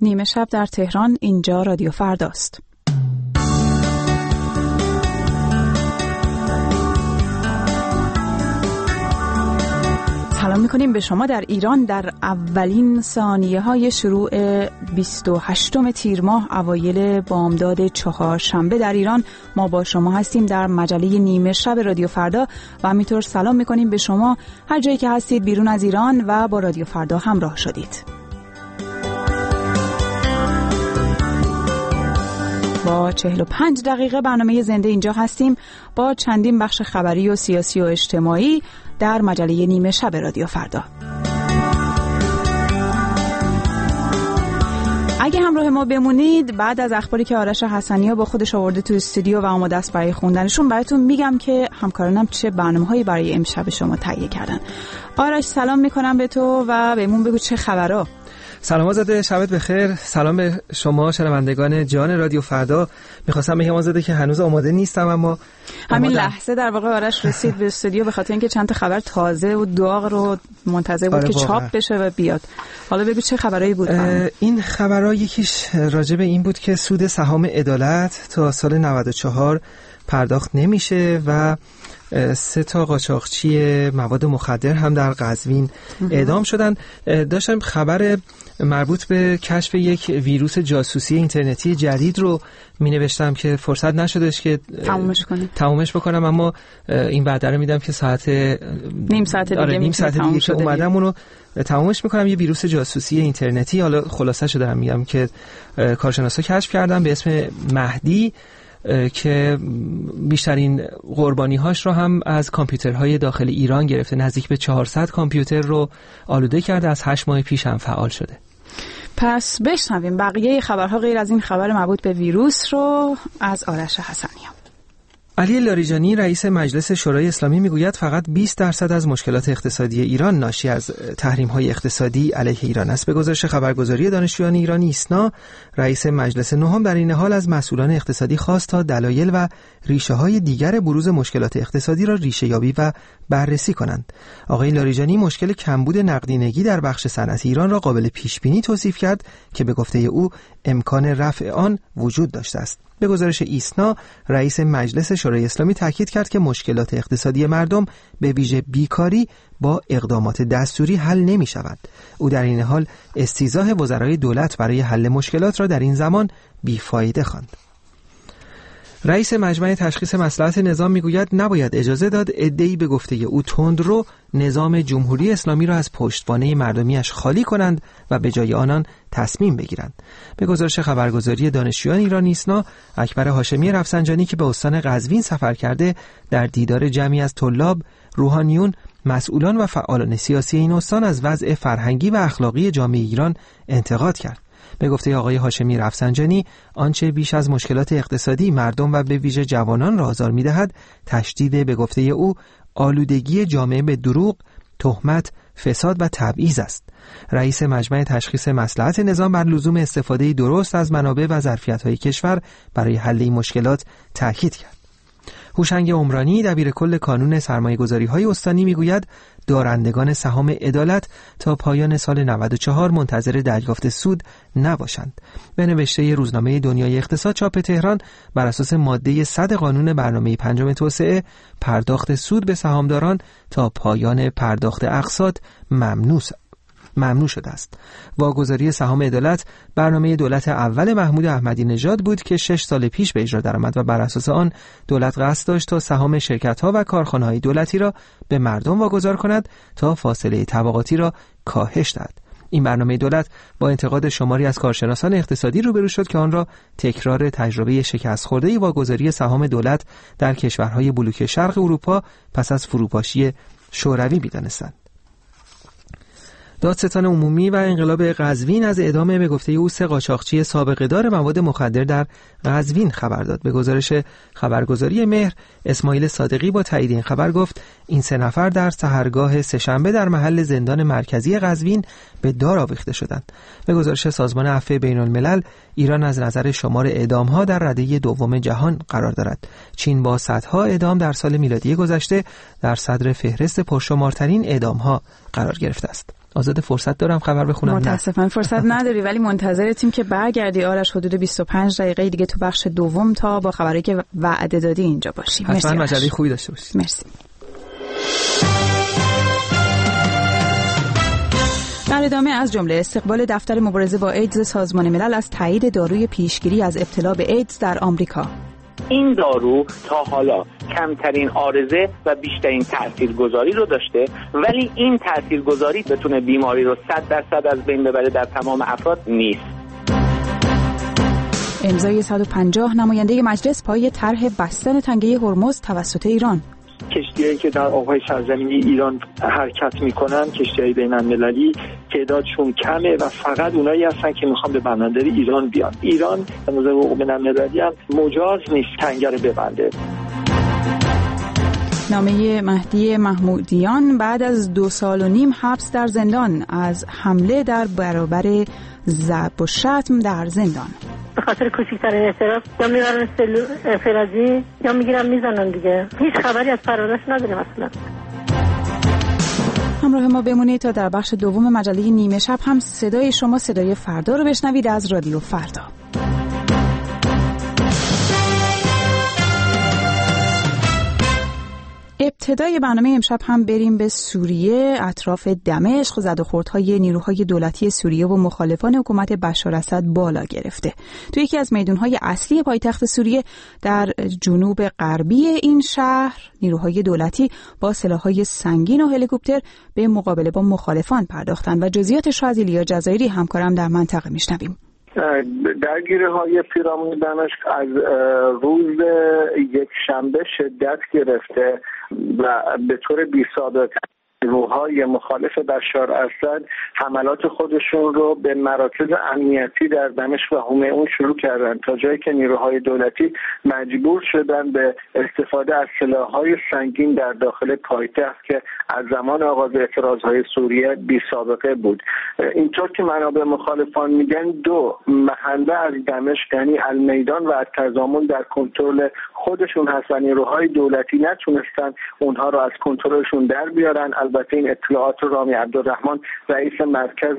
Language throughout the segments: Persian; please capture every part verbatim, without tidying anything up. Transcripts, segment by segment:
نیمه شب در تهران، اینجا رادیو فرداست. سلام میکنیم به شما در ایران در اولین ثانیه های شروع بیست و هشتم تیر ماه اوایل بامداد چهارشنبه در ایران. ما با شما هستیم در مجله نیمه شب رادیو فردا و همینطور سلام میکنیم به شما هر جایی که هستید بیرون از ایران و با رادیو فردا همراه شدید. با چهل و پنج دقیقه برنامه زنده اینجا هستیم با چندین بخش خبری و سیاسی و اجتماعی در مجله نیمه شب رادیو فردا. اگه همراه ما بمونید، بعد از اخباری که آرش حسنی‌ها با خودش آورده تو استودیو و آماده است برای خوندنشون، براتون میگم که همکارانم چه برنامه‌هایی برای امشب شما تهیه کردن. آرش سلام میکنم به تو و بهمون بگو چه خبرها. سلام آزاده، شبت بخیر. سلام به شما شنوندگان جان رادیو فردا. میخواستم بگم آزاده که هنوز آماده نیستم، اما همین لحظه در واقع آرش رسید به استودیو به خاطر اینکه چند تا خبر تازه و داغ رو منتظر بود آره که چاپ بشه و بیاد. حالا بگو چه خبرایی بود؟ این خبرها یکیش راجع به این بود که سود سهام عدالت تا سال نود و چهار پرداخت نمیشه و سه تا قاچاقچی مواد مخدر هم در قزوین اعدام شدن. داشتم خبر مربوط به کشف یک ویروس جاسوسی اینترنتی جدید رو می نوشتم که فرصت نشدش که تمومش کنم تمومش بکنم، اما این بعد رو میدم که ساعت نیم ساعت دیگه آره نیم ساعت دیگه که اومدم اونو تمومش میکنم. یه ویروس جاسوسی اینترنتی، حالا خلاصه شو دارم میگم، که کارشناسا کشف کردن به اسم مهدی که بیشترین قربانی‌هاش رو هم از کامپیوترهای داخل ایران گرفته. نزدیک به چهارصد کامپیوتر رو آلوده کرده، از هشت ماه پیش هم فعال شده. پس بشنویم بقیه خبرها غیر از این خبر مربوط به ویروس رو از آرش حسنی‌ها. علی لاریجانی رئیس مجلس شورای اسلامی میگوید فقط بیست درصد از مشکلات اقتصادی ایران ناشی از تحریم‌های اقتصادی علیه ایران است. به گزارش خبرگزاری دانشجویان ایرانی ایسنا، رئیس مجلس نهم در این حال از مسئولان اقتصادی خواست تا دلایل و ریشه‌های دیگر بروز مشکلات اقتصادی را ریشه‌یابی و بررسی کنند. آقای لاریجانی مشکل کمبود نقدینگی در بخش صنعت ایران را قابل پیش‌بینی توصیف کرد که به گفته او امکان رفع آن وجود داشته است. به گزارش ایسنا، رئیس مجلس شورای اسلامی تاکید کرد که مشکلات اقتصادی مردم به ویژه بیکاری با اقدامات دستوری حل نمی شود. او در این حال استیضاح وزرای دولت برای حل مشکلات را در این زمان بیفایده خواند. رئیس مجمع تشخیص مصلحت نظام میگوید نباید اجازه داد عده‌ای به گفته او تندرو نظام جمهوری اسلامی را از پشتوانه مردمیش خالی کنند و به جای آنان تصمیم بگیرند. به گزارش خبرگزاری دانشجویان ایران ایسنا، اکبر هاشمی رفسنجانی که به استان قزوین سفر کرده در دیدار جمعی از طلاب، روحانیون، مسئولان و فعالان سیاسی این استان از وضع فرهنگی و اخلاقی جامعه ایران انتقاد کرد. به گفته آقای هاشمی رفسنجانی، آنچه بیش از مشکلات اقتصادی مردم و به ویژه جوانان را آزار می‌دهد، تشدید به گفته او آلودگی جامعه به دروغ، تهمت، فساد و تبعیض است. رئیس مجمع تشخیص مصلحت نظام بر لزوم استفاده درست از منابع و ظرفیت‌های کشور برای حل این مشکلات تاکید کرد. هوشنگ عمرانی دبیر کل کانون سرمایه‌گذاری‌های استانی میگوید دارندگان سهام عدالت تا پایان سال نود و چهار منتظر دریافت سود نباشند. به نوشته روزنامه دنیای اقتصاد چاپ تهران، بر اساس ماده صد قانون برنامه پنجم توسعه، پرداخت سود به سهامداران تا پایان پرداخت اقساط ممنوع ممنوع شده است. واگذاری سهام عدالت برنامه دولت اول محمود احمدی نژاد بود که شش سال پیش به اجرا درآمد و بر اساس آن دولت قصد داشت تا سهام شرکت‌ها و کارخانه‌های دولتی را به مردم واگذار کند تا فاصله طبقاتی را کاهش دهد. این برنامه دولت با انتقاد شماری از کارشناسان اقتصادی روبرو شد که آن را تکرار تجربه شکست خورده واگذاری سهام دولت در کشورهای بلوک شرق اروپا پس از فروپاشی شوروی می‌دانستند. دادستان عمومی و انقلاب قزوین از اعدام به گفته او سه قاچاقچی سابقه دار مواد مخدر در قزوین خبر داد. به گزارش خبرگزاری مهر، اسماعیل صادقی با تایید این خبر گفت این سه نفر در سحرگاه سه‌شنبه در محل زندان مرکزی قزوین به دار آویخته شدند. به گزارش سازمان عفو بین الملل، ایران از نظر شمار اعدام‌ها در رده دوم جهان قرار دارد. چین با صدها اعدام در سال میلادی گذشته در صدر فهرست پرشمارترین اعدام‌ها قرار گرفته است. آزاد فرصت دارم خبر بخونم؟ متاسفانه فرصت نداری، ولی منتظرتیم که برگردی آرش حدود بیست و پنج دقیقه دیگه تو بخش دوم تا با خبری که وعده دادی اینجا باشیم. حتما مجله خوبی داشته باشید. مرسی. در ادامه از جمله استقبال دفتر مبارزه با ایدز سازمان ملل از تایید داروی پیشگیری از ابتلا به ایدز در آمریکا. این دارو تا حالا کمترین عارضه و بیشترین تاثیرگذاری رو داشته، ولی این تاثیرگذاری بتونه بیماری رو صد درصد از بین ببره در تمام افراد نیست. امضای صد و پنجاه نماینده مجلس پای طرح بستن تنگه هرمز توسط ایران. کشتی‌هایی که در آب‌های سرزمینی ایران حرکت می‌کنن، کشتی‌های بین‌المللی، تعدادشون کمه و فقط اونایی هستن که می‌خوان به بندر ایران بیان. ایران به نظر حقوق بین‌المللی هم مجاز نیست تنگه رو ببنده. نامه مهدی محمودیان بعد از دو سال و نیم حبس در زندان از حمله در برابر ضرب و شتم در زندان. به خاطر کوچکترین اعتراف یا میبرن فلزی یا میگیرن میزنن دیگه. هیچ خبری از فرارش نداریم اصلا. همراه ما بمونید تا در بخش دوم مجله نیمه شب هم صدای شما صدای فردا رو بشنوید از رادیو فردا. ابتدای برنامه امشب هم بریم به سوریه. اطراف دمشق زد و خوردهای نیروهای دولتی سوریه و مخالفان حکومت بشار اسد بالا گرفته. تو یکی از میدانهای اصلی پایتخت سوریه در جنوب غربی این شهر نیروهای دولتی با سلاح‌های سنگین و هلیکوپتر به مقابله با مخالفان پرداختند و جزئیاتش را از ایلیا جزایری همکارم در منطقه میشنویم. درگیری های پیرامون دمشق از روز یک شنبه شدت گرفته و به طور بی‌سابقه نیروهای مخالف بشار اسد حملات خودشون رو به مراکز امنیتی در دمشق و حومه شروع کردن، تا جایی که نیروهای دولتی مجبور شدن به استفاده از سلاح‌های سنگین در داخل پایتخت که از زمان آغاز اعتراض‌های سوریه بی سابقه بود. اینطور که منابع مخالفان میگن دو محله از دمشق یعنی المیدان و التضامن در کنترل خودشون هست و نیروهای دولتی نتونستن اونها رو از کنترلشون در بیارن. البته این اطلاعات رو رامی عبدالرحمن رئیس مرکز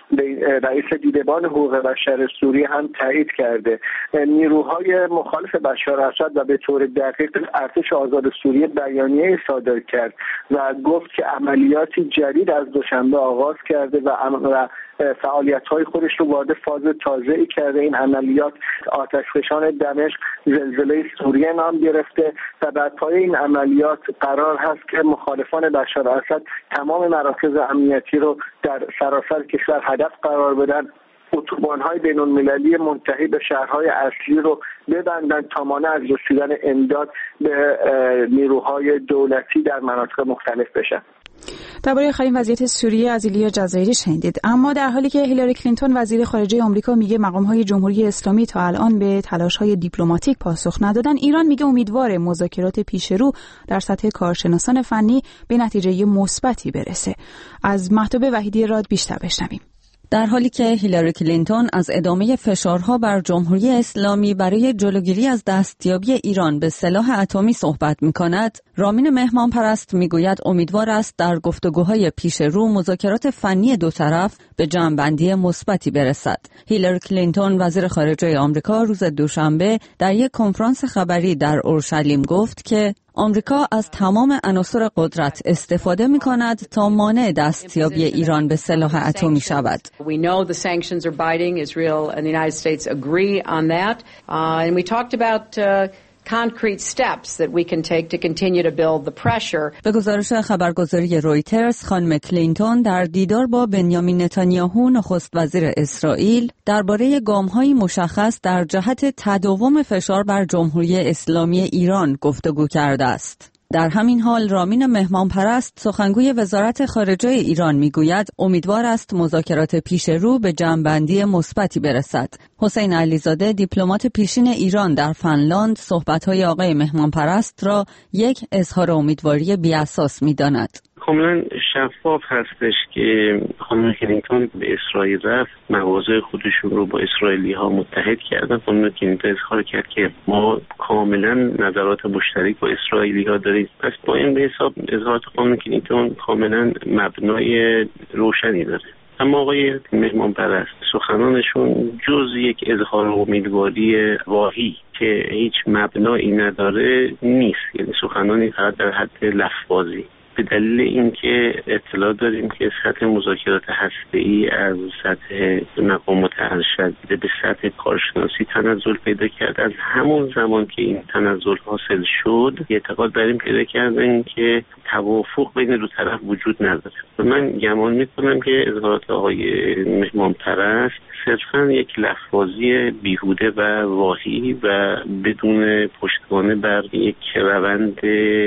رئیس دیدبان حقوق بشر سوریه هم تایید کرده. نیروهای مخالف بشار اسد و به طور دقیق ارتش آزاد سوریه بیانیه صادر کرد و گفت که عملیاتی جدید از دوشنبه آغاز کرده و فعالیت‌های خودش رو وارد فاز تازه‌ای کرده. این عملیات آتشفشان دمشق زلزله سوریه نام گرفته و در پای این عملیات قرار هست که مخالفان بشار اسد تمام مراکز امنیتی رو در سراسر کشور هدف قرار بدن، اتوبان‌های بین‌المللی منتهی به شهرهای اصلی رو ببندن تا مانع از رسیدن امداد به نیروهای دولتی در مناطق مختلف بشن. درباره آخرین وضعیت سوریه از ایلیا جزایری شنیدید. اما در حالی که هیلاری کلینتون وزیر خارجه آمریکا میگه مقام‌های جمهوری اسلامی تا الان به تلاش‌های دیپلماتیک پاسخ ندادن، ایران میگه امیدواره مذاکرات پیش رو در سطح کارشناسان فنی به نتیجه مثبتی برسه. از مهتاب وحیدی راد بیشتر بشنویم. در حالی که هیلاری کلینتون از ادامه فشارها بر جمهوری اسلامی برای جلوگیری از دستیابی ایران به سلاح اتمی صحبت می‌کند، رامین مهمانپرست میگوید امیدوار است در گفتگوهای پیش رو مذاکرات فنی دو طرف به جمع‌بندی مثبتی برسد. هیلاری کلینتون وزیر خارجه آمریکا روز دوشنبه در یک کنفرانس خبری در اورشلیم گفت که آمریکا از تمام عناصر قدرت استفاده می‌کند تا مانع دستیابی ایران به سلاح اتمی شود. We know the sanctions are biting. Israel and the United States agree on that. Uh, and we talked about uh, concrete steps that we can take to continue to build the pressure. به گزارش خبرگزاری رویترز، خانم کلینتون در دیدار با بنیامین نتانیاهو نخست وزیر اسرائیل درباره گام‌های مشخص در جهت تداوم فشار بر جمهوری اسلامی ایران گفتگو کرده است. در همین حال رامین مهمانپرست سخنگوی وزارت خارجه ایران میگوید امیدوار است مذاکرات پیش رو به جمع‌بندی مثبتی برسد. حسین علیزاده دیپلمات پیشین ایران در فنلاند صحبت‌های آقای مهمانپرست را یک اظهار امیدواری بی‌اساس می‌داند. کاملا شفاف هستش که خانم کلینتون به اسرائیل رفت، مواضع خودشون رو با اسرائیلی ها متحد کردن. خانم کلینتون اظهار کرد که ما کاملا نظرات مشترک با اسرائیلی ها داریم. پس با این به حساب اظهارات خانم کلینتون کاملا مبنای روشنی داره. اما آقای مهمان پرست سخنانشون جز یک اظهار امیدواری واهی که هیچ مبنایی نداره نیست، یعنی سخنانی فقط در حد لفظ‌بازی، به دلیل اینکه اطلاع داریم که سطح مذاکرات هسته‌ای از سطح مقامات ارشد به سطح کارشناسی تنزل پیدا کرد. از همون زمان که این تنزل حاصل شد اعتقاد بر این پیدا کردن که توافق بین دو طرف وجود نداره. و من گمان میکنم که اظهارات آقای مهمان پرست صرفاً یک لفظ‌بازی بیهوده و واهی و بدون پشتوانه بر یک روند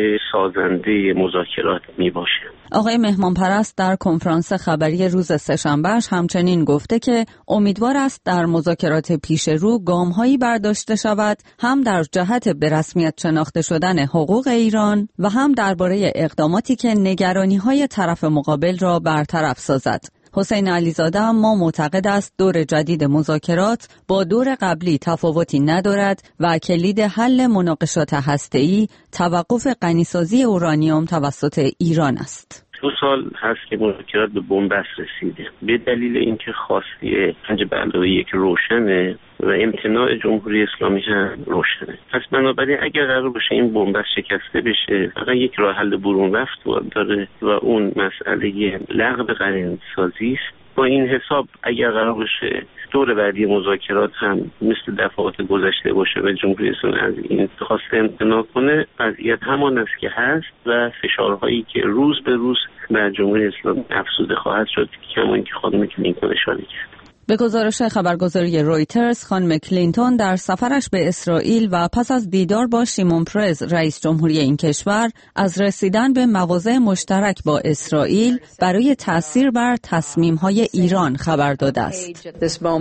سازنده مذاکرات می باشه. آقای مهمان پرست در کنفرانس خبری روز سه‌شنبه‌اش همچنین گفته که امیدوار است در مذاکرات پیش رو گام‌هایی برداشته شود، هم در جهت به رسمیت شناخته شدن حقوق ایران و هم درباره اقداماتی که نگرانی‌های طرف مقابل را برطرف سازد. حسین علیزاده اما معتقد است دور جدید مذاکرات با دور قبلی تفاوتی ندارد و کلید حل مناقشات هسته‌ای توقف غنیسازی اورانیوم توسط ایران است. دو سال هست که مذاکرات به بنبست رسیده به دلیل اینکه خواسته پنج به علاوه یک روشنه و امتناع جمهوری اسلامی هم روشنه. پس بنابراین اگر قرار باشه این بنبست شکسته بشه فقط یک راه حل برون رفت داره و اون مسئله لغو قرینه‌سازی است. با این حساب اگر قرار باشه دور بعدی مذاکرات هم مثل دفعات گذشته باشه و جمهوری اسلامی از این خواسته امتناع کنه، وضعیت همان است که هست و فشارهایی که روز به روز بر جمهوری اسلامی افزوده خواهد شد، کما که خانم کلینتون اشاره کرد. به گزارش خبرگزاری رویترز، خانم کلینتون در سفرش به اسرائیل و پس از دیدار با شیمون پرز رئیس جمهوری این کشور از رسیدن به مواضع مشترک با اسرائیل برای تأثیر بر تصمیم‌های ایران خبر داده است.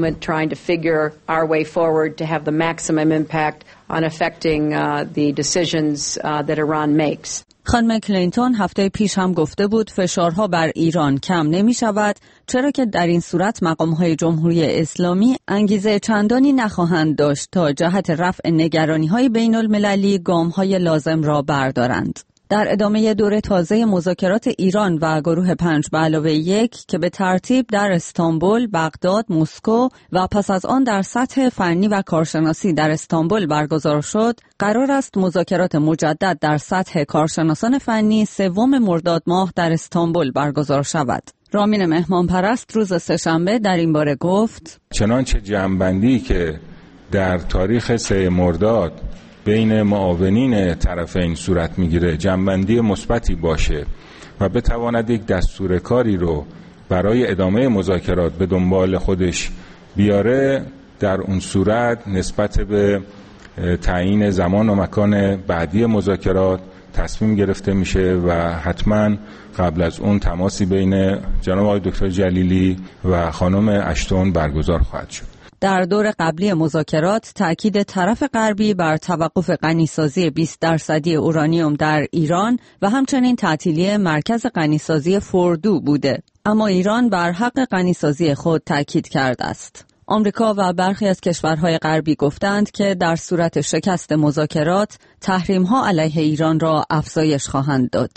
خانم کلینتون هفته پیش هم گفته بود فشارها بر ایران کم نمی شود، چرا که در این صورت مقام‌های جمهوری اسلامی انگیزه چندانی نخواهند داشت تا جهت رفع نگرانی‌های بین المللی گام‌های لازم را بردارند. در ادامه دور تازه مذاکرات ایران و گروه پنج به علاوه یک که به ترتیب در استانبول، بغداد، مسکو و پس از آن در سطح فنی و کارشناسی در استانبول برگزار شد، قرار است مذاکرات مجدد در سطح کارشناسان فنی سوم مرداد ماه در استانبول برگزار شود. رامین مهمان پرست روز سه‌شنبه در این باره گفت: چنانچه جمع‌بندی که در تاریخ سه مرداد بین معاونین طرفین صورت میگیره جنبندی مثبتی باشه و بتواند یک دستور کاری رو برای ادامه مذاکرات به دنبال خودش بیاره، در اون صورت نسبت به تعیین زمان و مکان بعدی مذاکرات تصمیم گرفته میشه و حتما قبل از اون تماسی بین جناب آقای دکتر جلیلی و خانم اشتون برگزار خواهد شد. در دور قبلی مذاکرات تأکید طرف غربی بر توقف غنیسازی بیست درصدی اورانیوم در ایران و همچنین تعطیلی مرکز غنیسازی فوردو بوده، اما ایران بر حق غنیسازی خود تأکید کرده است. آمریکا و برخی از کشورهای غربی گفتند که در صورت شکست مذاکرات تحریم‌ها علیه ایران را افزایش خواهند داد.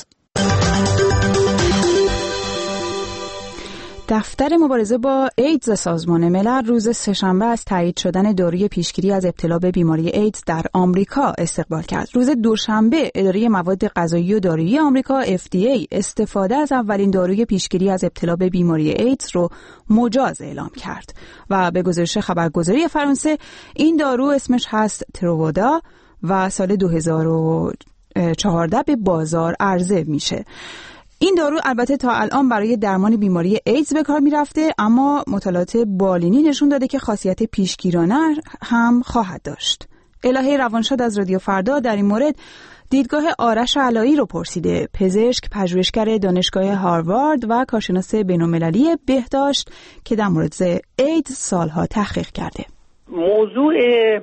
دفتر مبارزه با ایدز سازمان ملل روز سه‌شنبه از تایید شدن داروی پیشگیری از ابتلا به بیماری ایدز در آمریکا استقبال کرد. روز دوشنبه اداره مواد غذایی و دارویی آمریکا اف دی ای استفاده از اولین داروی پیشگیری از ابتلا به بیماری ایدز رو مجاز اعلام کرد و به گزارش خبرگزاری فرانسه این دارو اسمش هست ترووادا و سال دو هزار و چهارده به بازار عرضه میشه. این دارو البته تا الان برای درمان بیماری ایدز به کار میرفته، اما مطالعات بالینی نشون داده که خاصیت پیشگیرانه هم خواهد داشت. الهه روانشاد از رادیو فردا در این مورد دیدگاه آرش علایی رو پرسیده، پزشک، پژوهشگر دانشگاه هاروارد و کارشناس بین‌المللی بهداشت که در مورد ایدز سالها تحقیق کرده. موضوع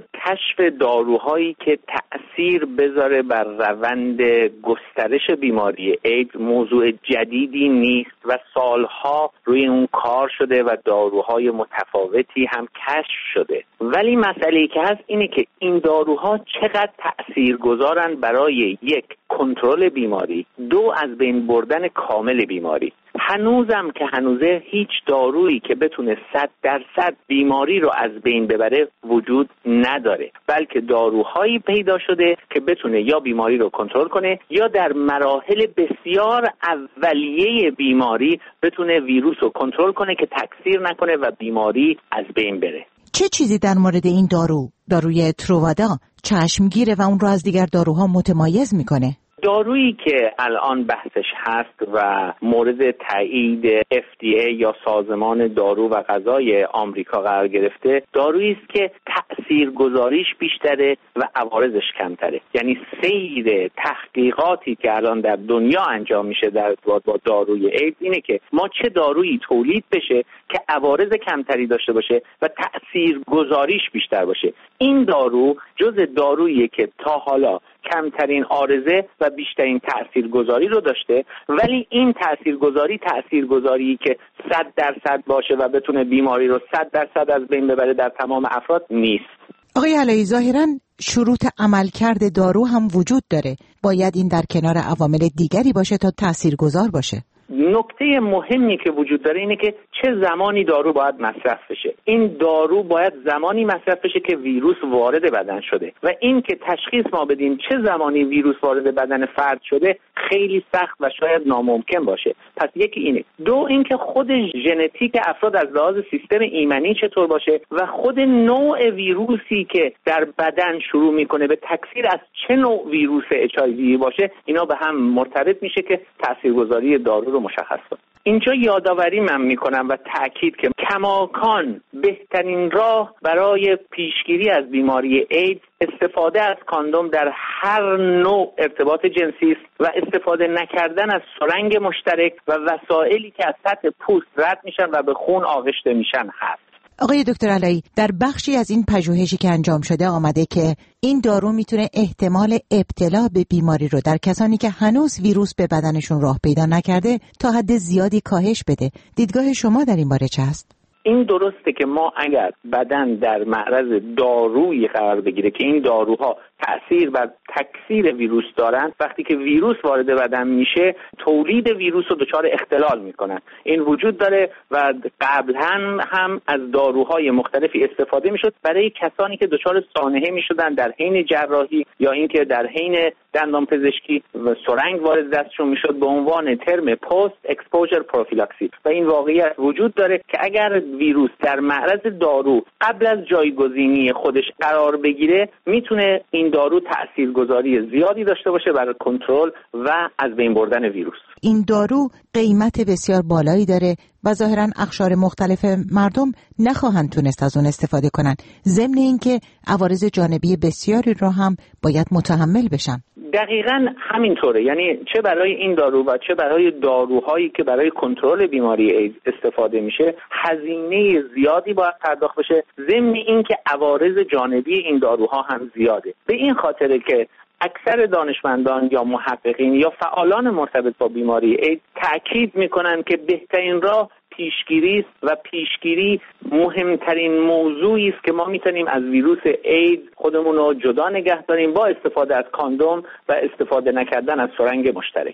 کشف داروهایی که تأثیر بذاره بر روند گسترش بیماری ایدز موضوع جدیدی نیست و سالها روی اون کار شده و داروهای متفاوتی هم کشف شده، ولی مسئله‌ای که هست اینه که این داروها چقدر تأثیرگذارن برای یک کنترل بیماری، دو از بین بردن کامل بیماری. هنوزم که هنوزه هیچ دارویی که بتونه صد درصد بیماری رو از بین ببره وجود نداره، بلکه داروهایی پیدا شده که بتونه یا بیماری رو کنترل کنه یا در مراحل بسیار اولیه بیماری بتونه ویروس رو کنترل کنه که تکثیر نکنه و بیماری از بین بره. چه چیزی در مورد این دارو، داروی تروادا، چشمگیره و اون رو از دیگر داروها متمایز میکنه؟ دارویی که الان بحثش هست و مورد تایید اف دی ای یا سازمان دارو و غذای آمریکا قرار گرفته، دارویی است که تاثیرگذاریش بیشتره و عوارضش کمتره. یعنی سیر تحقیقاتی که الان در دنیا انجام میشه در ارتباط با داروی ایدز اینه که ما چه دارویی تولید بشه که عوارض کمتری داشته باشه و تاثیرگذاریش بیشتر باشه. این دارو جز دارویی که تا حالا کمترین عارضه و بیشترین تاثیرگذاری رو داشته، ولی این تاثیرگذاری تاثیرگذاری که صد درصد باشه و بتونه بیماری رو صد درصد از بین ببره در تمام افراد نیست. آقای علایی، ظاهراً شروط عملکرد دارو هم وجود داره. باید این در کنار عوامل دیگری باشه تا تاثیرگذار باشه. نکته مهمی که وجود داره اینه که چه زمانی دارو باید مصرف بشه. این دارو باید زمانی مصرف بشه که ویروس وارد بدن شده و این که تشخیص ما بدیم چه زمانی ویروس وارد بدن فرد شده خیلی سخت و شاید ناممکن باشه. پس یکی اینه. دو اینکه خود ژنتیک افراد از لحاظ سیستم ایمنی چطور باشه و خود نوع ویروسی که در بدن شروع میکنه به تکثیر از چه نوع ویروس اچ آی وی باشه، اینا به هم مرتبط میشه که تاثیرگذاری دارو رو مشخص کنه. اینجا یادآوری من میکنم و تاکید که کماکان بهترین راه برای پیشگیری از بیماری ایدز استفاده از کاندوم در هر نوع ارتباط جنسی است و استفاده نکردن از سرنگ مشترک و وسایلی که از سطح پوست رد میشن و به خون آغشته میشن هست. آقای دکتر علایی، در بخشی از این پژوهشی که انجام شده آمده که این دارو میتونه احتمال ابتلا به بیماری رو در کسانی که هنوز ویروس به بدنشون راه پیدا نکرده تا حد زیادی کاهش بده. دیدگاه شما در این باره چه است؟ این درسته که ما اگر بدن در معرض دارویی قرار بگیره که این داروها تأثیر بر تکثیر ویروس دارن، وقتی که ویروس وارد بدن میشه تولید ویروس رو دچار اختلال میکنن. این وجود داره و قبلا هم از داروهای مختلفی استفاده میشد برای کسانی که دچار سانحه میشدن در حین جراحی یا اینکه در حین دندان پزشکی و سرنگ وارد دستشون میشد به عنوان ترم پست اکسپوژر پروفیلاکسی. و این واقعیت وجود داره که اگر ویروس در معرض دارو قبل از جایگزینی خودش قرار بگیره میتونه این دارو تاثیرگذاری زیادی داشته باشه برای کنترل و از بین بردن ویروس. این دارو قیمت بسیار بالایی داره و ظاهراً اقشار مختلف مردم نخواهند تونست از اون استفاده کنن، ضمن اینکه عوارض جانبی بسیاری رو هم باید متحمل بشن. دقیقاً همینطوره. یعنی چه برای این دارو و چه برای داروهایی که برای کنترل بیماری ایدز استفاده میشه هزینه زیادی باید پرداخت بشه، ضمن اینکه عوارض جانبی این داروها هم زیاده. به این خاطره که اکثر دانشمندان یا محققین یا فعالان مرتبط با بیماری ایدز تأکید میکنن که بهترین راه پیشگیری است و پیشگیری مهمترین موضوعی است که ما میتونیم از ویروس ایدز خودمون رو جدا نگه داریم با استفاده از کاندوم و استفاده نکردن از سرنگ مشترک.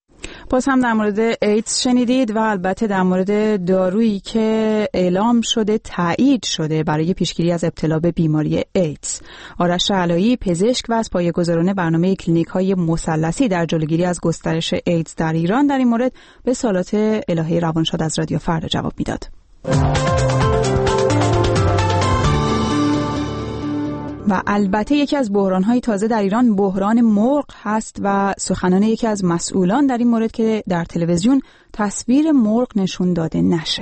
باز هم در مورد ایدز شنیدید و البته در مورد دارویی که اعلام شده تایید شده برای پیشگیری از ابتلا به بیماری ایدز. آرش علایی، پزشک و از پایه‌گذاران برنامه کلینیک‌های مثلثی در جلوگیری از گسترش ایدز در ایران، در این مورد به سوالات الهه روانشاد از رادیو فردا جواب میداد. و البته یکی از بحران‌های تازه در ایران بحران مرغ هست و سخنان یکی از مسئولان در این مورد که در تلویزیون تصویر مرغ نشون داده نشه.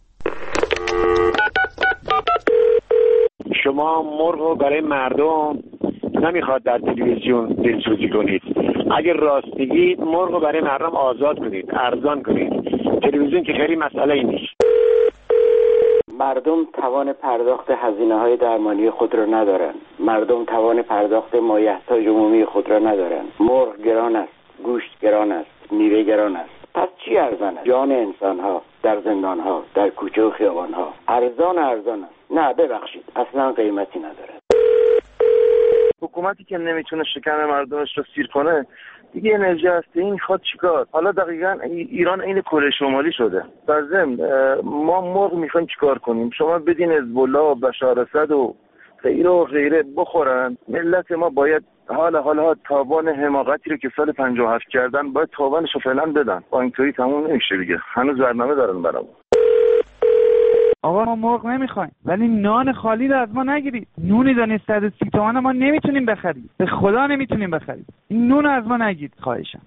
شما مرغ رو برای مردم نمیخواد در تلویزیون دلسوزی کنید. اگر راست میگید مرغ رو برای مردم آزاد کنید، ارزان کنید. تلویزیون که خیلی مسئله ای نیست. مردم توان پرداخت هزینه‌های درمانی خود را ندارند. مردم توان پرداخت مایحتاج عمومی خود را ندارند. مرغ گران است، گوشت گران است، میوه گران است. پس چی ارزان است؟ جان انسان‌ها در زندان‌ها، در کوچه و خیابان‌ها ارزان ارزان است. نه ببخشید، اصلا قیمتی ندارد. حکومتی که نمیتونه شکم مردمش رو سیر کنه دیگه انرژی هسته‌ای میخواد چیکار؟ حالا دقیقاً ایران عین کره شمالی شده. در ضمن ما مرغ میخوایم چیکار کنیم؟ شما بدین حزب الله و بشار اسد و غیره و غیره بخورن. ملت ما باید حال حالا تاوان حماقتی رو که سال پنجاه و هفت کردن باید تاوانش رو فعلا بدن. با اینطوری تموم نمیشه دیگه. هنوز برنامه دارن برامون. آقا ما مرغ نمیخوایم ولی نان خالی رو از ما نگیرید. نونی دانه صد و سی تومن ما نمیتونیم بخریم. به خدا نمیتونیم بخریم. این نون از ما نگید خواهشم.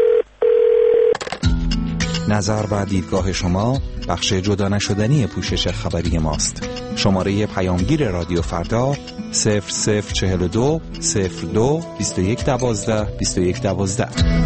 نظر و دیدگاه شما بخش جدا نشدنی پوشش خبری ماست. شماره پیامگیر رادیو فردا صفر صفر چهل و دو صفر دو بیست و یک دوازده بیست و یک دوازده.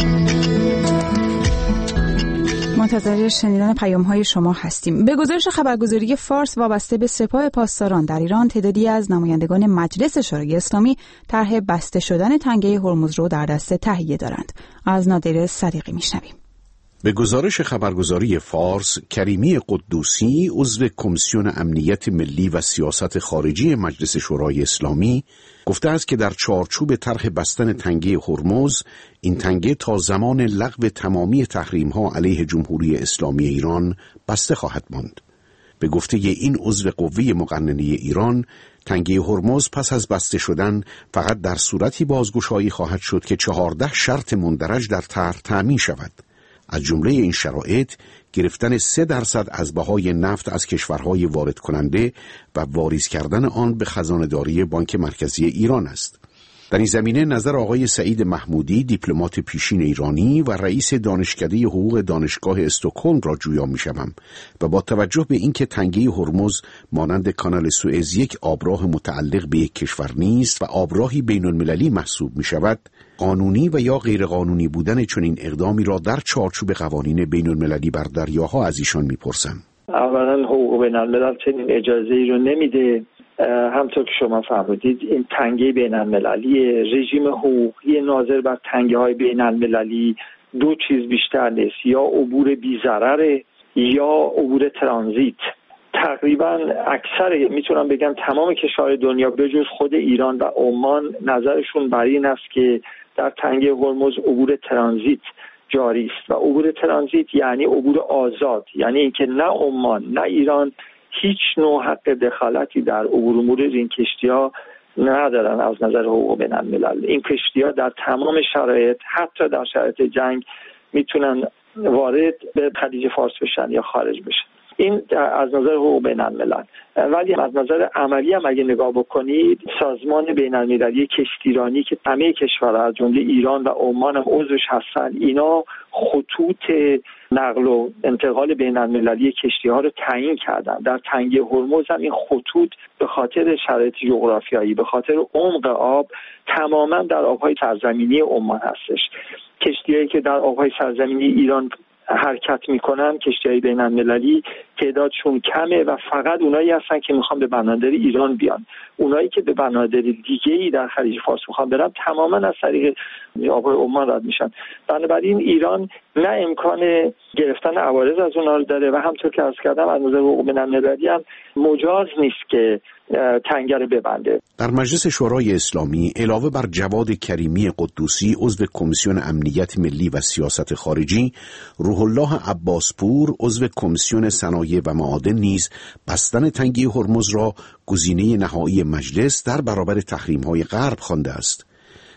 منتظر شنیدن پیام‌های شما هستیم. به گزارش خبرگزاری فارس وابسته به سپاه پاسداران در ایران، تعدادی از نمایندگان مجلس شورای اسلامی طرح بسته شدن تنگه هرمز رو در دست تهیه دارند. از نادر صدیقی میشنویم. به گزارش خبرگزاری فارس، کریمی قدوسی عضو کمیسیون امنیت ملی و سیاست خارجی مجلس شورای اسلامی گفته است که در چارچوب طرح بستن تنگه هرمز، این تنگه تا زمان لغو تمامی تحریم‌ها علیه جمهوری اسلامی ایران بسته خواهد ماند. به گفته این عضو قوه مقننه ایران، تنگه هرمز پس از بسته شدن فقط در صورتی بازگشایی خواهد شد که چهارده شرط مندرج در طرح تأمین شود. از جمله این شرایط گرفتن سه درصد از بهای نفت از کشورهای وارد کننده و واریز کردن آن به خزانه‌داری بانک مرکزی ایران است. در این زمینه نظر آقای سعید محمودی، دیپلمات پیشین ایرانی و رئیس دانشکده حقوق دانشگاه استکهلم را جویا می‌شوم و با توجه به اینکه تنگه هرمز مانند کانال سوئز یک آبراه متعلق به یک کشور نیست و آبراهی بین‌المللی محسوب می‌شود، قانونی و یا غیر قانونی بودن چنین اقدامی را در چارچوب قوانین بین‌المللی بر دریاها از ایشان می‌پرسم. اولا حقوق بین‌الملل چنین اجازه‌ای رو نمیده. همطور که شما فرمودید این تنگه بین‌المللی، رژیم حقوقی ناظر بر تنگه های بین‌المللی دو چیز بیشتر نیست، یا عبور بی‌ضرر یا عبور ترانزیت. تقریبا اکثر میتونم بگم تمام کشورهای دنیا به جز خود ایران و عمان نظرشون بر این است که در تنگه هرمز عبور ترانزیت جاری است و عبور ترانزیت یعنی عبور آزاد، یعنی اینکه نه عمان نه ایران هیچ نوع حق دخالتی در عبور امور این کشتی‌ها ندارن از نظر حقوق بین‌الملل. این کشتی‌ها در تمام شرایط، حتی در شرایط جنگ، میتونن وارد به خلیج فارس بشن یا خارج بشن. این از نظر حقوق بین‌الملل. ولی از نظر عملی هم اگه نگاه بکنید، سازمان بین‌المللی کشتیرانی که همه کشورها از جمله ایران و عمان هم عضوش هستن، اینا خطوط نقل و انتقال بین‌المللی کشتی‌ها رو تعیین کردن. در تنگه هرمز هم این خطوط به خاطر شرایط جغرافیایی، به خاطر عمق آب، تماما در آب‌های سرزمینی عمان هستش. کشتی‌هایی که در آب‌های سرزمینی ایران حرکت میکنن، کشتی‌های بین‌المللی، تعدادشون کمه و فقط اونایی هستن که میخوان به بنادر ایران بیان. اونایی که به بنادر دیگه‌ای در خلیج فارس میخوان برن تماما از طریق آب‌های عمان رد میشن. بنابراین ایران نه امکان گرفتن عوارض از اونها رو داره و همطور که عرض کردم از نظر حقوق بین‌المللی هم مجاز نیست که تنگه رو ببنده. در مجلس شورای اسلامی علاوه بر جواد کریمی قدوسی عضو کمیسیون امنیت ملی و سیاست خارجی، روح الله عباسپور عضو کمیسیون صنایع و معادن نیز بستن تنگه هرمز را گزینه نهایی مجلس در برابر تحریم‌های غرب خوانده است.